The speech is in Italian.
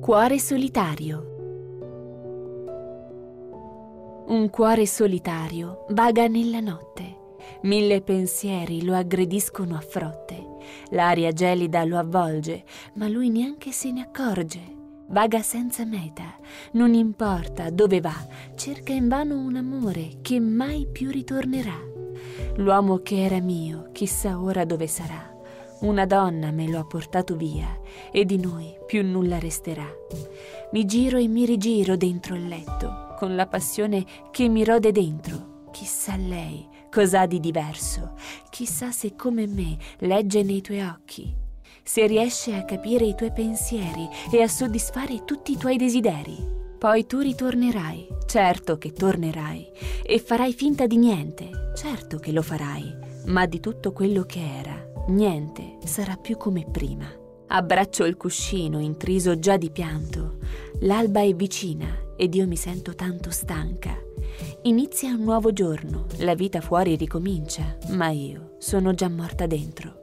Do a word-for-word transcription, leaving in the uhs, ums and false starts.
Cuore solitario. Un cuore solitario vaga nella notte. Mille pensieri lo aggrediscono a frotte. L'aria gelida lo avvolge, ma lui neanche se ne accorge. Vaga senza meta, non importa dove va, cerca invano un amore che mai più ritornerà. L'uomo che era mio, chissà ora dove sarà. Una donna me lo ha portato via e di noi più nulla resterà. Mi giro e mi rigiro dentro il letto, con la passione che mi rode dentro. Chissà lei cos'ha di diverso, chissà se come me legge nei tuoi occhi, se riesce a capire i tuoi pensieri e a soddisfare tutti i tuoi desideri. Poi tu ritornerai, certo che tornerai, e farai finta di niente, certo che lo farai, ma di tutto quello che era, niente sarà più come prima. Abbraccio il cuscino intriso già di pianto. L'alba è vicina ed io mi sento tanto stanca. Inizia un nuovo giorno, la vita fuori ricomincia, ma io sono già morta dentro.